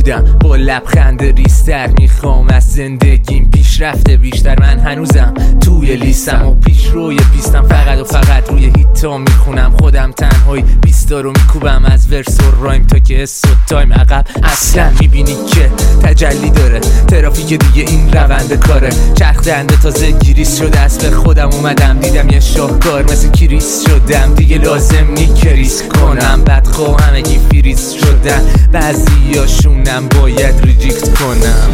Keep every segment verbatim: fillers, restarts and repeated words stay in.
بودم با لبخند ریستر. میخوام از زندگیم پیشرفته بیشتر. من هنوزم توی لیستم و پیش روی پیستم. فقط و فقط روی هیتا میخونم خودم تنهایی. بیستا رو میکوبم از ورس و رایم تا که اس و تایم عقب اصلا. میبینی که تجلی داره ترافیک دیگه این روند کاره. چرخ دنده تازه گریس شده است. به خودم اومدم دیدم یه شاهکار مثل کریس شدم. دیگه لازم نی کریس کنم بدخواه همگی فریز شدن. بعضی هاشونم باید ریجیکت کنم.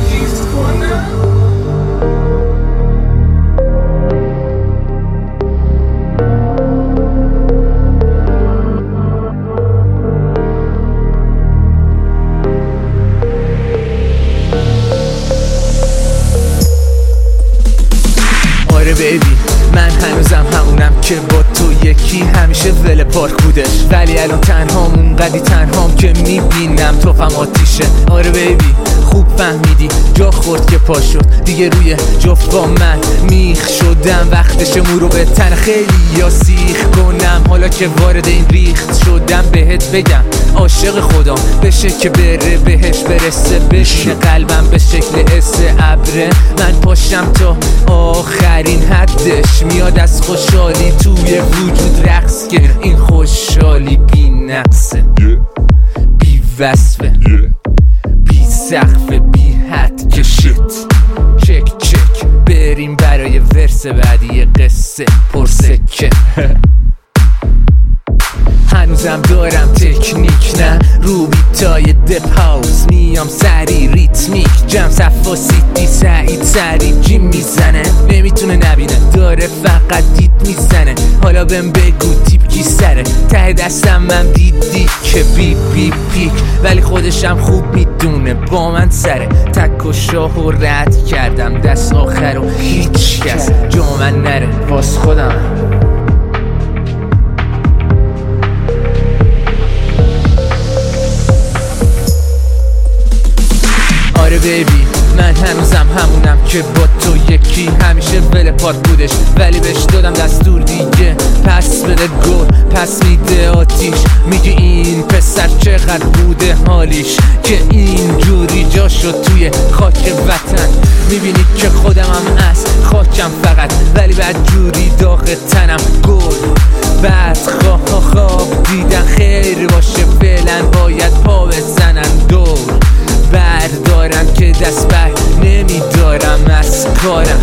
آره بیبی من هنوزم همونم که با تو یکی همیشه ول پارک بودش. ولی الان تنهام اونقدی تنهام که میبینم توفم آتیشه. آره بیبی خوب فهمیدی جا خورد که پا شد دیگه روی جفت با من میخ شدم. وقتش مورو به تن خیلی یا سیخ کنم. حالا که وارد این ریخت شدم بهت بگم عاشق خودم بشه که بره بهش برسه. بشینه قلبم به شکل اس ابره. من پاشم تا آخرین حدش. میاد از خوشحالی توی وجود رقص که این خوشحالی بی نقصه بی وصفه بی سقفه بی حد که شیت. چک چک بریم برای ورس بعدی قصه پرسکه. هنوزم دارم تکنیک نه رو بیتای دپ هاوس. میام سری ریتمیک جم صفا سیتی سعید سری جیم میزنه. نمیتونه نبینه داره فقط دید میزنه. حالا بهم بگو تیپ کی سره ته دستم من دیدی که بی بی پیک. ولی خودشم خوب میدونه با من سره. تک و شاه و رد کردم دست آخر و هیچ کس جا من نره باز خودم. آره بیبی من هنوزم همونم که با تو یکی همیشه ول پات بودش. ولی بهش دادم دستور دیگه پس بده گل پس میده آتیش. میگه این پسر چقدر بوده حالیش که اینجوری جا شد توی خاک وطن. میبینی که خودم هم از خاکم فقط. ولی بعد جوری داغ تنم گل بعد خواه خواب دیدن خیر باشه. فعلا باید پا بزنن دور بردارم که دست بر نمیدارم از کارم.